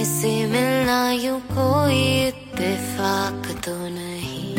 से मिलना यूं कोई इत्तेफाक तो नहीं,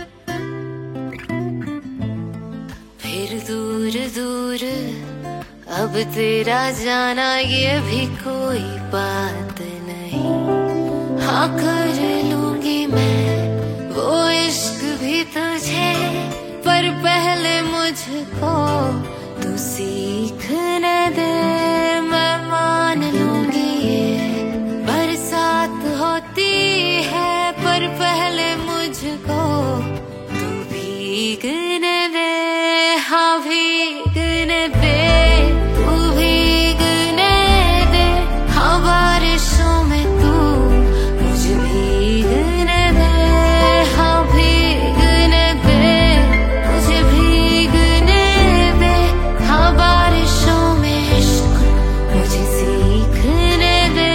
फिर दूर दूर अब तेरा जाना ये भी कोई बात नहीं। हाँ कर लूंगी मैं वो इश्क भी तुझे, पर पहले मुझको तू सीखने दे। मैं मान लूंगी ये बरसात होती है, पर पहले मुझको तू भीगने दे। हाँ भीगने दे, तू भीगने दे। हाँ बारिशों में तू मुझे भीगने दे। हाँ भीगने दे, मुझे भीगने दे। हाँ बारिशों में इश्क मुझे सीखने दे।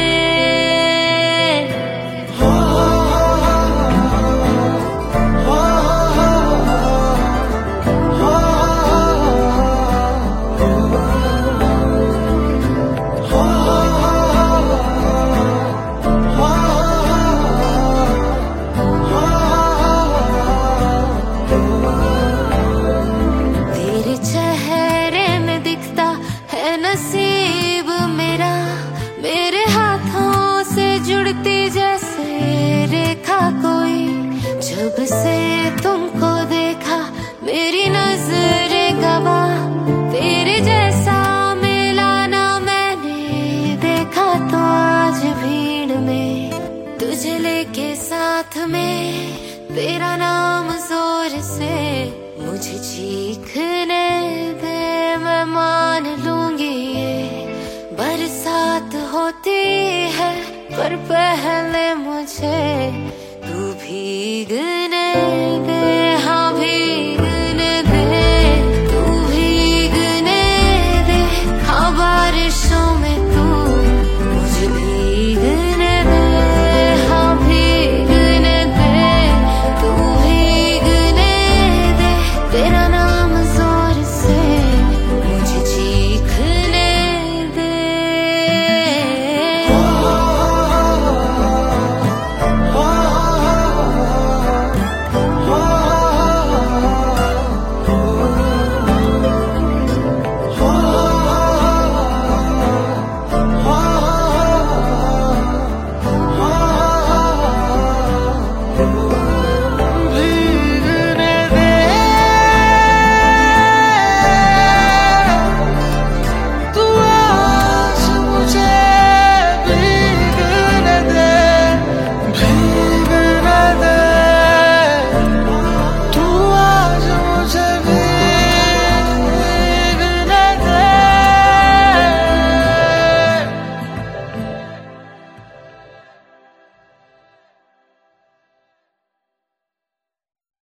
तेरे चेहरे में दिखता है नसीब मेरा, मेरे हाथों से जुड़ती जैसे रेखा कोई। जब से तुमको देखा मेरी नजरें गवाह, तेरे जैसा मिला ना मैंने देखा। तो आज भीड़ में तुझे लेके साथ में, तेरा नाम जोर से मुझे चीखने दे। मैं मान लूंगी ये बरसात होती है, पर पहले मुझे तू भीगने दे।